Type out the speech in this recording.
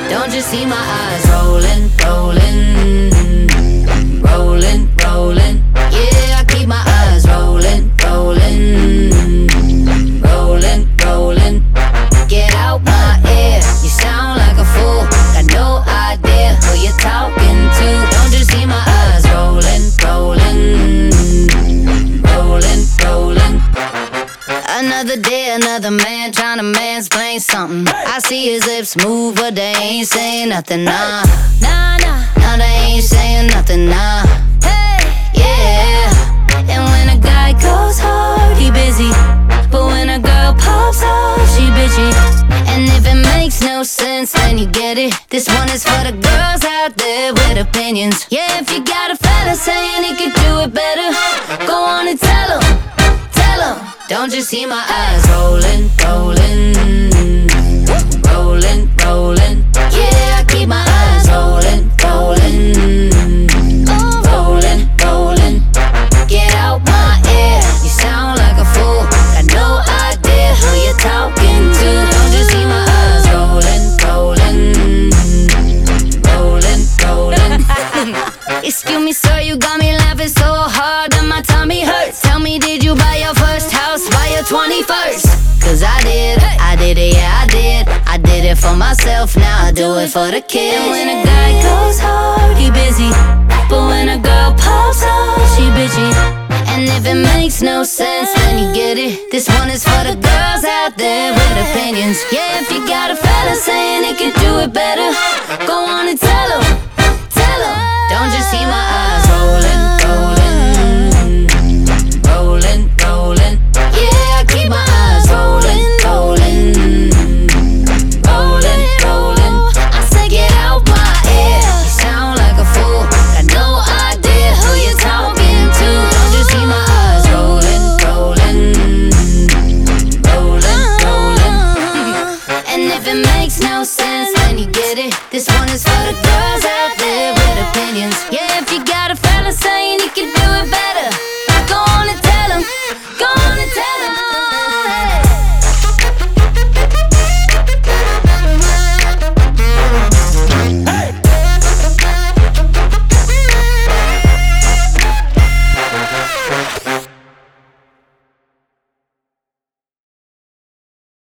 Don't you see my eyes rolling, rolling, rolling, rolling? Yeah, I keep my eyes rolling, rolling, rolling, rolling. Get out my ear, you sound like a fool. Got no idea who you're talking to. Don't you see my eyes rolling, rolling, rolling, rolling? Another day, another man tryna mansplain something. I see his lips move, but they ain't saying nothing, nah. Nah, nah, nah, they ain't saying nothing, nah. Hey, yeah. And when a guy goes hard, he busy. But when a girl pops off, she bitchy. And if it makes no sense, then you get it. This one is for the girls out there with opinions. Yeah, if you got a fella saying he could do it better, go on and tell him. Don't you see my eyes rolling, rolling, rolling, rolling? Yeah, I keep my eyes rolling, rolling, rolling, rolling. Get out my ear, you sound like a fool. Got no idea who you're talking to. Don't you see my eyes rolling, rolling, rolling, rolling? Excuse me, sir, you got me laughing so hard that my tummy hurts. Tell me, did you buy your first house by your 21st? Cause I did it, yeah I did. I did it for myself, now I do it for the kids. And when a guy goes hard, he busy. But when a girl pops off, she bitchy. And if it makes no sense, then you get it. This one is for the girls out there with opinions. Yeah, if you got a fella saying it can